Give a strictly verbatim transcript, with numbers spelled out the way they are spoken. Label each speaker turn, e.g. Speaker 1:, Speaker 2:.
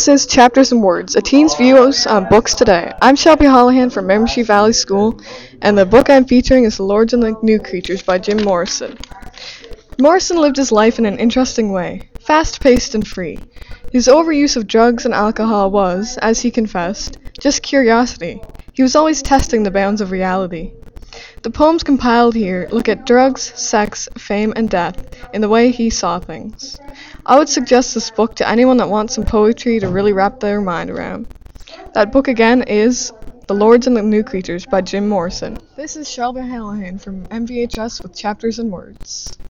Speaker 1: This is Chapters and Words, a teen's views on books today. I'm Shelby Hollahan from Membership Valley School, and the book I'm featuring is The Lords and the New Creatures by Jim Morrison. Morrison lived his life in an interesting way, fast-paced and free. His overuse of drugs and alcohol was, as he confessed, just curiosity. He was always testing the bounds of reality. The poems compiled here look at drugs, sex, fame, and death in the way he saw things. I would suggest this book to anyone that wants some poetry to really wrap their mind around. That book again is The Lords and the New Creatures by Jim Morrison. This is Shelby Hallahan from M V H S with Chapters and Words.